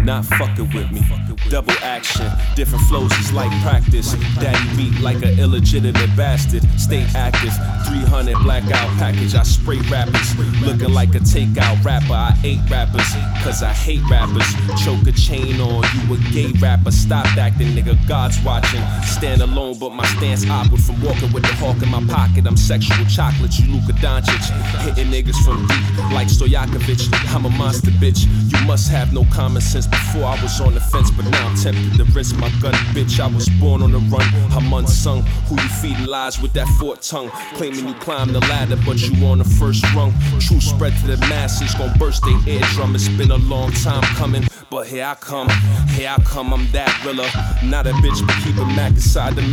not fucking with me. Double action, different flows is like practice. Daddy beat like an illegitimate bastard. Stay active, 300 blackout package. I spray rappers, looking like a takeout rapper. I ate rappers, cause I hate rappers. Choke a chain on you, a gay rapper. Stop acting, nigga, God's watching. Stand alone, but my stance awkward from walking with the hawk in my pocket. I'm sexual chocolate, you Luka Doncic. Hitting niggas from deep like Stojakovic. I'm a monster, bitch. You must have no common sense. Before I was on the fence, but now I'm tempted to risk my gun, bitch. I was born on the run, I'm unsung. Who you feeding lies with that forked tongue? Claiming you climbed the ladder, but you on the first rung. True spread to the masses, gon' burst their eardrum. It's been a long time coming, but here I come, I'm that realer. Not a bitch, but keep a Mac inside the